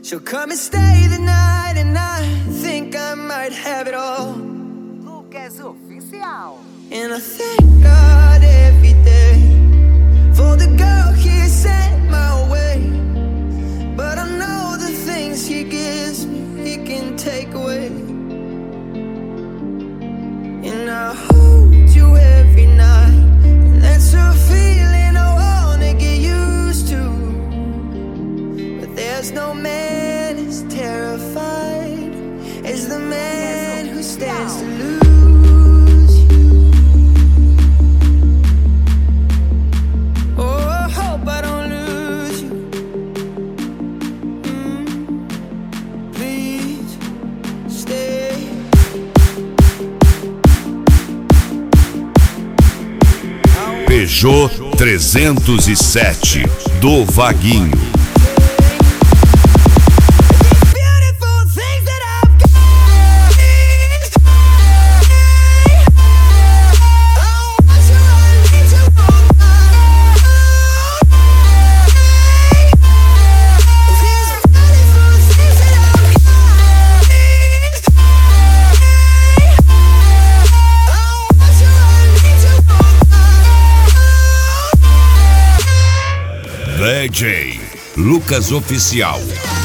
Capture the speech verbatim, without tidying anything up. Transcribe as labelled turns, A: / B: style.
A: She'll come and stay the night, and I think I might have it all.
B: Lucas Oficial.
A: And I thank God every day for the girl He sent my way. But I know the things He gives me, He can take away. And I hold you every night, and that's a feeling I wanna get used to. But there's no man as terrified as the man who stands to lose you. Oh, I hope I don't lose you. Mm, please stay.
C: Peugeot trezentos e sete do Vaguinho. D J Lucas Oficial.